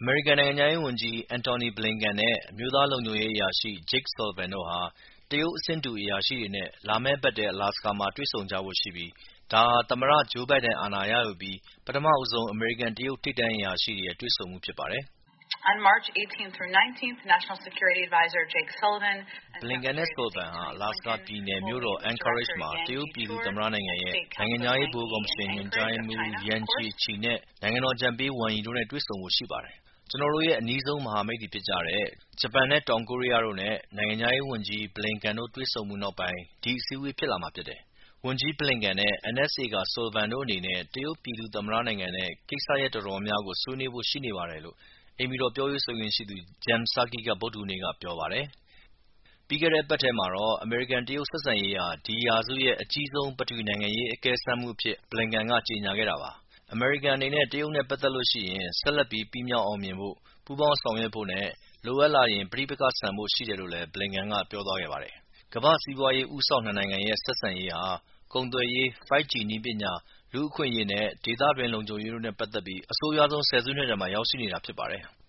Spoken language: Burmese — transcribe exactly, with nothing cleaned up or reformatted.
မေရိကန်နိုင်ငံခြားရေးဝန်ကြီး Antony Blinken နဲ့ အမျိုးသားလုံခြုံရေးအရာရှိ Jake Sullivan တို့ဟာ တရုတ်အဆင့်တူအရာရှိတွေနဲ့ လာမယ့်အပတ်ထဲ Alaska မှာ တွေ့ဆုံကြဖို့ရှိပြီး ဒါဟာ သမ္မတ Joe Biden အာဏာရယူအပြီး ပထမဆုံး အမေရိကန်-တရုတ် ထိပ်တန်းအရာရှိတွေရဲ့ တွေ့ဆုံမှုဖြစ်ပါတယ်။ Blinken နဲ့ Sullivan ဟာ Alaska ပြည်နယ်မြို့တော် Anchorage မှာ တရုတ်ပြည်သူ့သမ္မတနိုင်ငံရဲ့ နိုင်ငံခြားရေးဗဟိုကော်မရှင် ညွှန်ကြားရေးမှူး Yang Jiechi နဲ့ နိုင်ငံတော်အကြံပေး Wang Yi တို့နဲ့ တွေ့ဆုံဖို့ရှိပါတယ်။ ကျနော်တို့ရဲ့ အနီးဆုံးမဟာမိတ်တွေဖြစ်ကြတဲ့ ဂျပန်နဲ့ တောင်ကိုရီးယားတို့နဲ့ နိုင်ငံခြားရေးဝန်ကြီး Blinken တို့တွေ့ဆုံမှုနောက်ပိုင်း ဒီအစည်းအဝေးဖြစ်လာမှာဖြစ်တယ်။ ဝန်ကြီး Blinken နဲ့ N S A က Sullivan တို့အနေနဲ့ တရုတ်ပြည်သူ့သမ္မတနိုင်ငံနဲ့ ကိစ္စရပ်တော်တော်များများကို ဆွေးနွေးဖို့ရှိနေပါတယ်လို့ အိမ်ဖြူတော်ပြောရေးဆိုခွင့်ရှိသူ Jen Psaki က ဗုဒ္ဓဟူးနေ့က ပြောပါတယ်။ ပြီးခဲ့တဲ့အပတ်ထဲမှာတော့ အမေရိကန်-တရုတ်ဆက်ဆံရေးဟာ ဒီရာစုရဲ့ အကြီးဆုံး ပထဝီနိုင်ငံရေးအကဲစမ်းမှုအဖြစ် Blinken က ကြေညာခဲ့တာပါ။ အမေရိကန်အနေနဲ့ တရုတ်နဲ့ပတ်သက်လို့ရှိရင် ဆက်လက်ပြီး ပြီးမြောက်အောင်မြင်ဖို့၊ ပူးပေါင်းဆောင်ရွက်ဖို့နဲ့ လိုအပ်လာရင် ပဋိပက္ခဆန်ဖို့ရှိတယ်လို့လည်း Blinken က ပြောသွားခဲ့ပါတယ်။ ကမ္ဘာ့စီးပွားရေးဦးဆောင်နှစ်နိုင်ငံရဲ့ ဆက်ဆံရေးဟာ ကုန်သွယ်ရေး၊ ဖိုက်ဂျီ နည်းပညာ၊ လူ့အခွင့်အရေးနဲ့ ဒေသတွင်းလုံခြုံရေးတို့နဲ့ပတ်သက်ပြီး အဆိုးရွားဆုံး ဆယ်စုနှစ်ထဲမှာ ရောက်ရှိနေတာဖြစ်ပါတယ်။